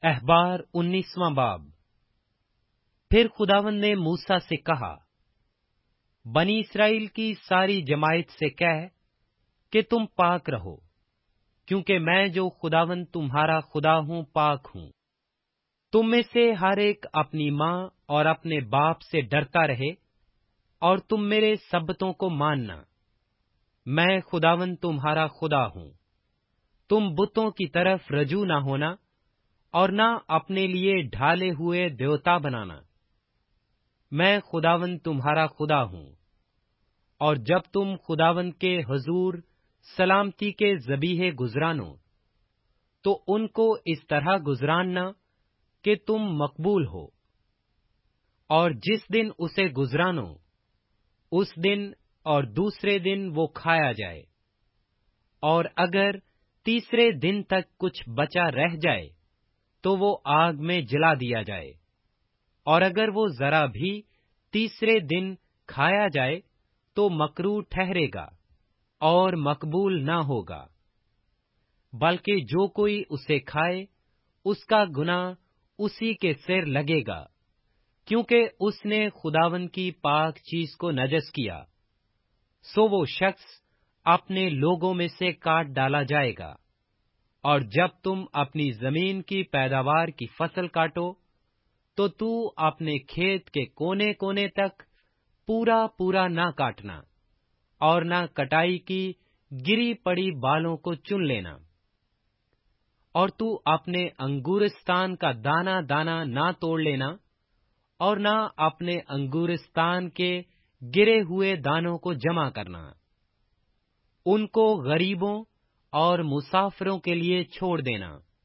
احبار 19واں باب۔ پھر خداوند نے موسیٰ سے کہا، بنی اسرائیل کی ساری جماعت سے کہہ کہ تم پاک رہو، کیونکہ میں جو خداوند تمہارا خدا ہوں پاک ہوں۔ تم میں سے ہر ایک اپنی ماں اور اپنے باپ سے ڈرتا رہے، اور تم میرے سبتوں کو ماننا۔ میں خداوند تمہارا خدا ہوں۔ تم بتوں کی طرف رجوع نہ ہونا، اور نہ اپنے لیے ڈھالے ہوئے دیوتا بنانا۔ میں خداوند تمہارا خدا ہوں۔ اور جب تم خداوند کے حضور سلامتی کے ذبیحے گزرانو، تو ان کو اس طرح گزراننا کہ تم مقبول ہو۔ اور جس دن اسے گزرانو، اس دن اور دوسرے دن وہ کھایا جائے۔ اور اگر تیسرے دن تک کچھ بچا رہ جائے تو وہ آگ میں جلا دیا جائے، اور اگر وہ ذرا بھی تیسرے دن کھایا جائے تو مکروہ ٹھہرے گا اور مقبول نہ ہوگا، بلکہ جو کوئی اسے کھائے اس کا گناہ اسی کے سر لگے گا، کیونکہ اس نے خداوند کی پاک چیز کو نجس کیا۔ سو وہ شخص اپنے لوگوں میں سے کاٹ ڈالا جائے گا۔ اور جب تم اپنی زمین کی پیداوار کی فصل کاٹو، تو اپنے کھیت کے کونے کونے تک پورا پورا نہ کاٹنا، اور نہ کٹائی کی گری پڑی بالوں کو چن لینا۔ اور تو اپنے انگورستان کا دانہ دانہ نہ توڑ لینا، اور نہ اپنے انگورستان کے گرے ہوئے دانوں کو جمع کرنا۔ ان کو غریبوں اور مسافروں کے لیے چھوڑ دینا۔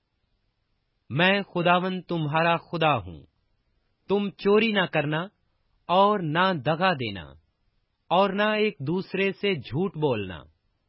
میں خداوند تمہارا خدا ہوں۔ تم چوری نہ کرنا اور نہ دغا دینا، اور نہ ایک دوسرے سے جھوٹ بولنا۔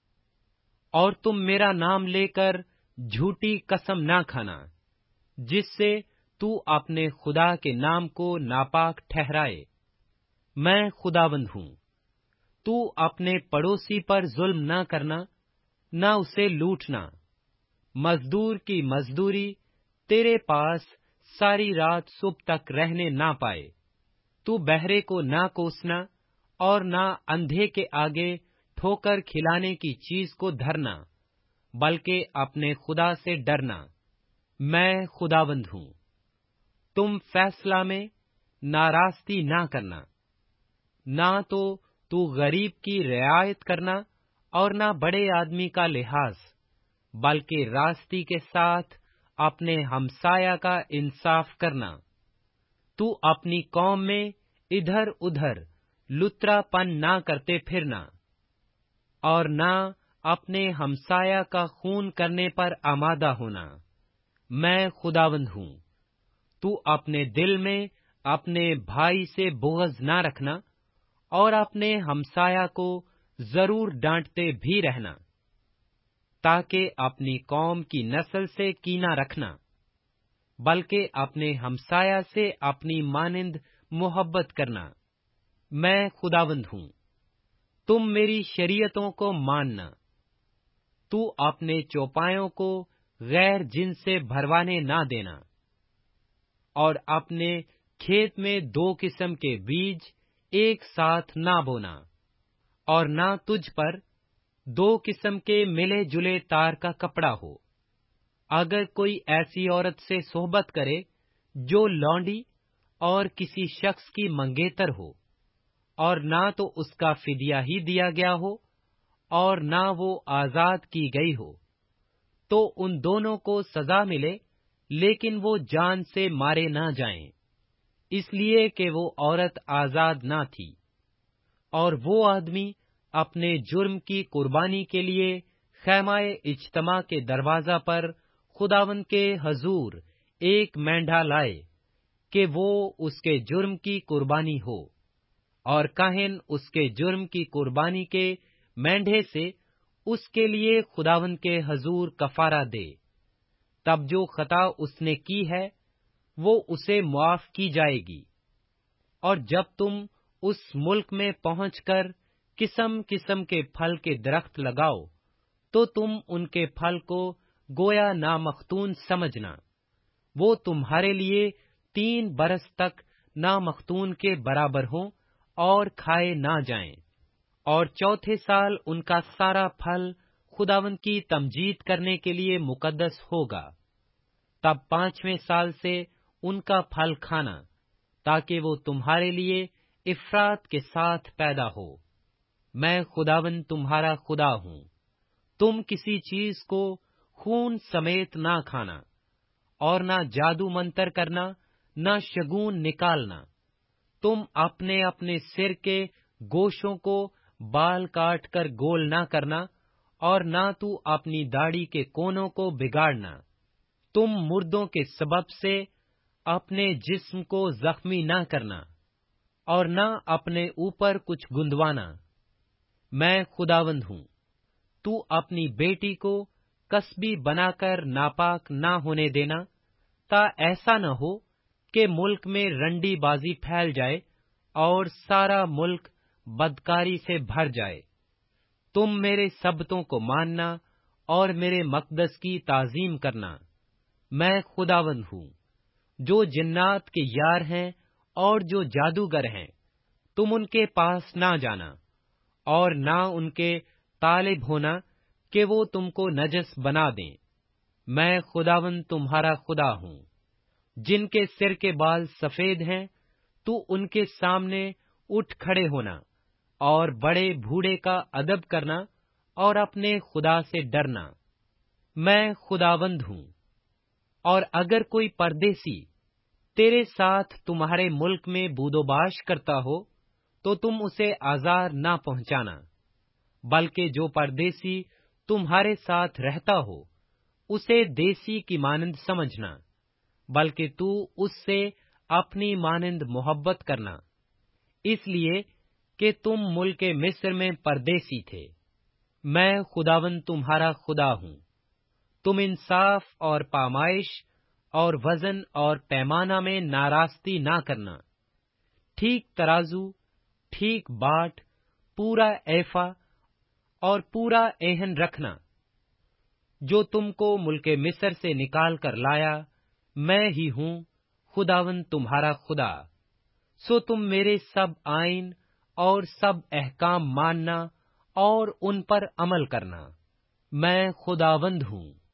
اور تم میرا نام لے کر جھوٹی قسم نہ کھانا، جس سے تو اپنے خدا کے نام کو ناپاک ٹھہرائے۔ میں خداوند ہوں۔ تو اپنے پڑوسی پر ظلم نہ کرنا، نہ اسے لوٹنا۔ مزدور کی مزدوری تیرے پاس ساری رات صبح تک رہنے نہ پائے۔ تو بہرے کو نہ کوسنا، اور نہ اندھے کے آگے ٹھوکر کھلانے کی چیز کو دھرنا، بلکہ اپنے خدا سے ڈرنا۔ میں خداوند ہوں۔ تم فیصلہ میں ناراستی نہ کرنا، نہ تو غریب کی رعایت کرنا، اور نہ بڑے آدمی کا لحاظ، بلکہ راستی کے ساتھ اپنے ہمسایہ کا انصاف کرنا۔ تو اپنی قوم میں ادھر ادھر لترا پن نہ کرتے پھرنا، اور نہ اپنے ہمسایہ کا خون کرنے پر آمادہ ہونا۔ میں خداوند ہوں۔ تو اپنے دل میں اپنے بھائی سے بغض نہ رکھنا، اور اپنے ہمسایہ کو ضرور ڈانٹتے بھی رہنا، تاکہ اپنی قوم کی نسل سے کینہ رکھنا، بلکہ اپنے ہمسایہ سے اپنی مانند محبت کرنا۔ میں خداوند ہوں۔ تم میری شریعتوں کو ماننا۔ تو اپنے چوپایوں کو غیر جن سے بھروانے نہ دینا، اور اپنے کھیت میں 2 قسم کے بیج ایک ساتھ نہ بونا، اور نہ تجھ پر 2 قسم کے ملے جلے تار کا کپڑا ہو۔ اگر کوئی ایسی عورت سے صحبت کرے جو لونڈی اور کسی شخص کی منگیتر ہو، اور نہ تو اس کا فدیہ ہی دیا گیا ہو اور نہ وہ آزاد کی گئی ہو، تو ان دونوں کو سزا ملے، لیکن وہ جان سے مارے نہ جائیں، اس لیے کہ وہ عورت آزاد نہ تھی۔ اور وہ آدمی اپنے جرم کی قربانی کے لیے خیمہ اجتماع کے دروازہ پر خداوند کے حضور ایک مینڈھا لائے، کہ وہ اس کے جرم کی قربانی ہو، اور کاہن اس کے جرم کی قربانی کے مینڈھے سے اس کے لیے خداوند کے حضور کفارہ دے۔ تب جو خطا اس نے کی ہے وہ اسے معاف کی جائے گی۔ اور جب تم اس ملک میں پہنچ کر قسم قسم کے پھل کے درخت لگاؤ، تو تم ان کے پھل کو گویا نامختون سمجھنا، وہ تمہارے لیے 3 برس تک نامختون کے برابر ہوں اور کھائے نہ جائیں، اور چوتھے سال ان کا سارا پھل خداوند کی تمجید کرنے کے لیے مقدس ہوگا۔ تب 5ویں سال سے ان کا پھل کھانا، تاکہ وہ تمہارے لیے افراط کے ساتھ پیدا ہو۔ میں خداوند تمہارا خدا ہوں۔ تم کسی چیز کو خون سمیت نہ کھانا، اور نہ جادو منتر کرنا، نہ شگون نکالنا۔ تم اپنے اپنے سر کے گوشوں کو بال کاٹ کر گول نہ کرنا، اور نہ تو اپنی داڑھی کے کونوں کو بگاڑنا۔ تم مردوں کے سبب سے اپنے جسم کو زخمی نہ کرنا، اور نہ اپنے اوپر کچھ گندوانا۔ میں خداوند ہوں۔ تو اپنی بیٹی کو کسبی بنا کر ناپاک نہ ہونے دینا، تا ایسا نہ ہو کہ ملک میں رنڈی بازی پھیل جائے اور سارا ملک بدکاری سے بھر جائے۔ تم میرے سبتوں کو ماننا اور میرے مقدس کی تعظیم کرنا۔ میں خداوند ہوں۔ جو جنات کے یار ہیں اور جو جادوگر ہیں، تم ان کے پاس نہ جانا، اور نہ ان کے طالب ہونا کہ وہ تم کو نجس بنا دیں۔ میں خداوند تمہارا خدا ہوں۔ جن کے سر کے بال سفید ہیں، تو ان کے سامنے اٹھ کھڑے ہونا، اور بڑے بوڑھے کا ادب کرنا، اور اپنے خدا سے ڈرنا۔ میں خداوند ہوں۔ اور اگر کوئی پردیسی تیرے ساتھ تمہارے ملک میں بود و باش کرتا ہو، تو تم اسے آزار نہ پہنچانا، بلکہ جو پردیسی تمہارے ساتھ رہتا ہو، اسے دیسی کی مانند سمجھنا، بلکہ تو اس سے اپنی مانند محبت کرنا، اس لیے کہ تم ملک مصر میں پردیسی تھے۔ میں خداوند تمہارا خدا ہوں۔ تم انصاف اور پامائش اور وزن اور پیمانہ میں ناراستی نہ کرنا۔ ٹھیک ترازو، ٹھیک باٹ، پورا ایفا اور پورا ایہن رکھنا۔ جو تم کو ملک مصر سے نکال کر لایا، میں ہی ہوں، خداوند تمہارا خدا۔ سو تم میرے سب آئین اور سب احکام ماننا اور ان پر عمل کرنا۔ میں خداوند ہوں۔